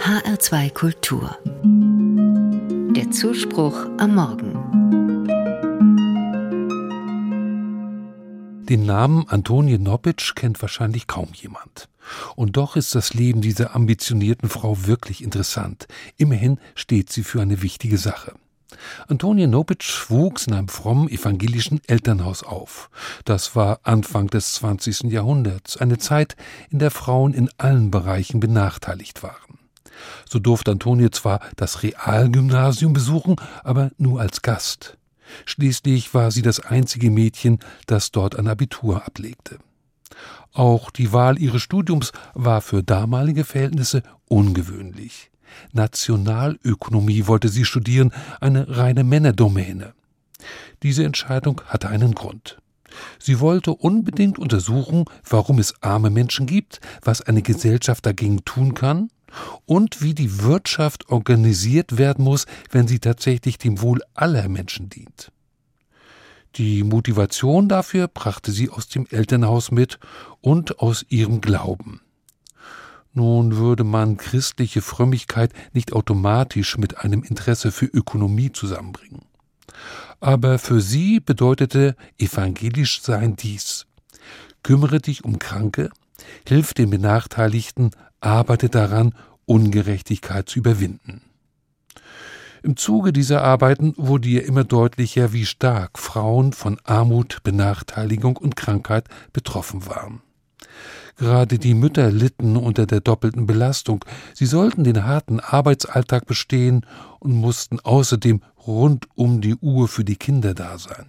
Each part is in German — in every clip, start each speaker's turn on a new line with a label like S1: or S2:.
S1: HR2 Kultur. Der Zuspruch am Morgen.
S2: Den Namen Antonie Nobic kennt wahrscheinlich kaum jemand. Und doch ist das Leben dieser ambitionierten Frau wirklich interessant. Immerhin steht sie für eine wichtige Sache. Antonie Nobic wuchs in einem frommen evangelischen Elternhaus auf. Das war Anfang des 20. Jahrhunderts, eine Zeit, in der Frauen in allen Bereichen benachteiligt waren. So durfte Antonie zwar das Realgymnasium besuchen, aber nur als Gast. Schließlich war sie das einzige Mädchen, das dort ein Abitur ablegte. Auch die Wahl ihres Studiums war für damalige Verhältnisse ungewöhnlich. Nationalökonomie wollte sie studieren, eine reine Männerdomäne. Diese Entscheidung hatte einen Grund. Sie wollte unbedingt untersuchen, warum es arme Menschen gibt, was eine Gesellschaft dagegen tun kann und wie die Wirtschaft organisiert werden muss, wenn sie tatsächlich dem Wohl aller Menschen dient. Die Motivation dafür brachte sie aus dem Elternhaus mit und aus ihrem Glauben. Nun würde man christliche Frömmigkeit nicht automatisch mit einem Interesse für Ökonomie zusammenbringen. Aber für sie bedeutete evangelisch sein dies: Kümmere dich um Kranke, hilf den Benachteiligten, arbeite daran, Ungerechtigkeit zu überwinden. Im Zuge dieser Arbeiten wurde ihr immer deutlicher, wie stark Frauen von Armut, Benachteiligung und Krankheit betroffen waren. Gerade die Mütter litten unter der doppelten Belastung. Sie sollten den harten Arbeitsalltag bestehen und mussten außerdem rund um die Uhr für die Kinder da sein.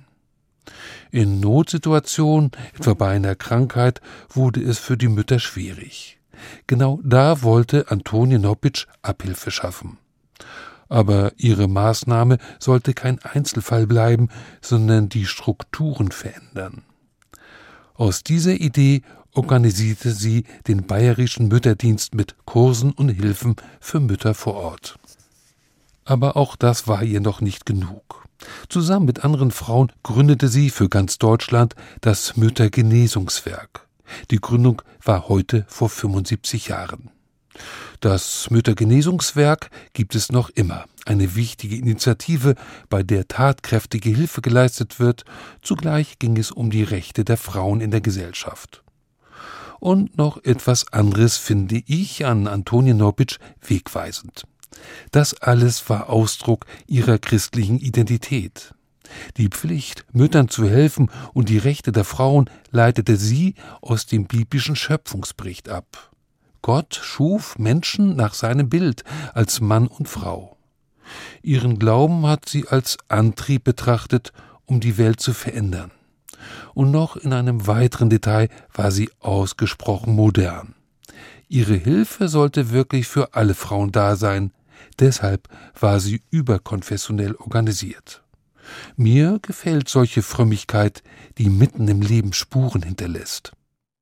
S2: In Notsituationen, etwa bei einer Krankheit, wurde es für die Mütter schwierig. Genau da wollte Antonie Nobic Abhilfe schaffen. Aber ihre Maßnahme sollte kein Einzelfall bleiben, sondern die Strukturen verändern. Aus dieser Idee organisierte sie den Bayerischen Mütterdienst mit Kursen und Hilfen für Mütter vor Ort. Aber auch das war ihr noch nicht genug. Zusammen mit anderen Frauen gründete sie für ganz Deutschland das Müttergenesungswerk. Die Gründung war heute vor 75 Jahren. Das Müttergenesungswerk gibt es noch immer, eine wichtige Initiative, bei der tatkräftige Hilfe geleistet wird. Zugleich ging es um die Rechte der Frauen in der Gesellschaft. Und noch etwas anderes finde ich an Antonie Nobic wegweisend. Das alles war Ausdruck ihrer christlichen Identität. Die Pflicht, Müttern zu helfen und die Rechte der Frauen leitete sie aus dem biblischen Schöpfungsbericht ab. Gott schuf Menschen nach seinem Bild als Mann und Frau. Ihren Glauben hat sie als Antrieb betrachtet, um die Welt zu verändern. Und noch in einem weiteren Detail war sie ausgesprochen modern. Ihre Hilfe sollte wirklich für alle Frauen da sein, deshalb war sie überkonfessionell organisiert. Mir gefällt solche Frömmigkeit, die mitten im Leben Spuren hinterlässt.